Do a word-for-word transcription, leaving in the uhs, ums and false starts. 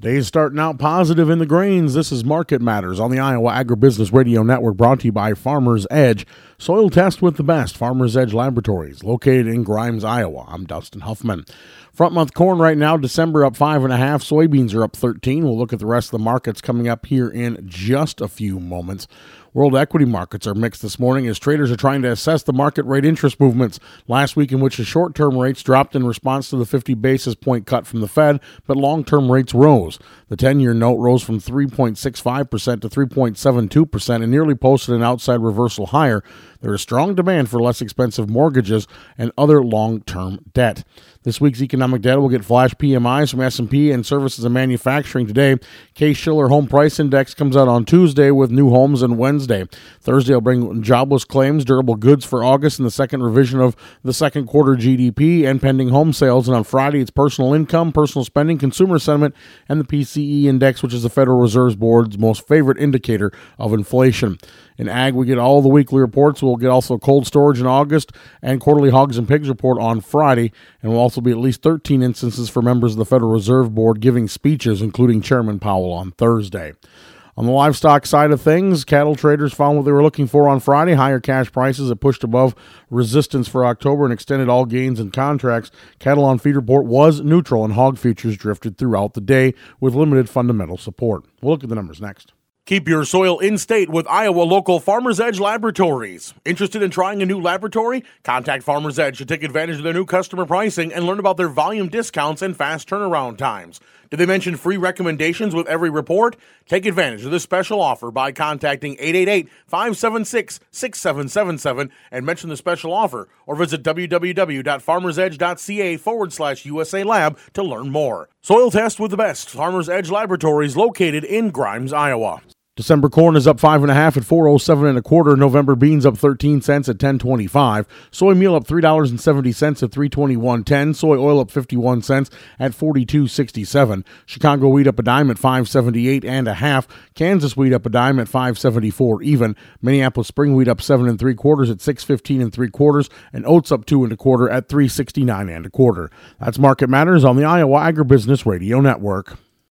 Days starting out positive in the grains. This is Market Matters on the Iowa Agribusiness Radio Network, brought to you by Farmers Edge. Soil test with the best. Farmers Edge Laboratories, located in Grimes, Iowa. I'm Dustin Huffman. Front month corn right now, December up five and a half. Soybeans are up thirteen. We'll look at the rest of the markets coming up here in just a few moments. World equity markets are mixed this morning as traders are trying to assess the market rate interest movements last week, in which the short-term rates dropped in response to the fifty basis point cut from the Fed, but long-term rates rose. The ten-year note rose from three point six five percent to three point seven two percent and nearly posted an outside reversal higher. There is strong demand for less expensive mortgages and other long-term debt. This week's economic data will get flash P M Is from S and P and services and manufacturing today. Case-Shiller Home Price Index comes out on Tuesday with new homes on Wednesday. Thursday will bring jobless claims, durable goods for August, and the second revision of the second quarter G D P and pending home sales. And on Friday, it's personal income, personal spending, consumer sentiment, and the P C E Index, which is the Federal Reserve Board's most favorite indicator of inflation. In ag, we get all the weekly reports. We'll get also cold storage in August and quarterly hogs and pigs report on Friday. And we'll also be at least thirteen instances for members of the Federal Reserve Board giving speeches, including Chairman Powell on Thursday. On the livestock side of things, cattle traders found what they were looking for on Friday. Higher cash prices that pushed above resistance for October and extended all gains in contracts. Cattle on feed report was neutral, and hog futures drifted throughout the day with limited fundamental support. We'll look at the numbers next. Keep your soil in state with Iowa local Farmers Edge Laboratories. Interested in trying a new laboratory? Contact Farmers Edge to take advantage of their new customer pricing and learn about their volume discounts and fast turnaround times. Did they mention free recommendations with every report? Take advantage of this special offer by contacting eight eight eight, five seven six, six seven seven seven and mention the special offer, or visit www.farmersedge.ca forward slash USA Lab to learn more. Soil test with the best. Farmers Edge Laboratories, located in Grimes, Iowa. December corn is up five and a half at four oh seven and a quarter. November beans up thirteen cents at ten twenty-five. Soy meal up three dollars and seventy cents at three twenty-one ten. Soy oil up fifty-one cents at forty-two sixty-seven. Chicago wheat up a dime at five seventy-eight and a half. Kansas wheat up a dime at five seventy-four even. Minneapolis spring wheat up seven and three quarters at six fifteen and three quarters, and oats up two and a quarter at three sixty-nine and a quarter. That's Market Matters on the Iowa Agribusiness Radio Network.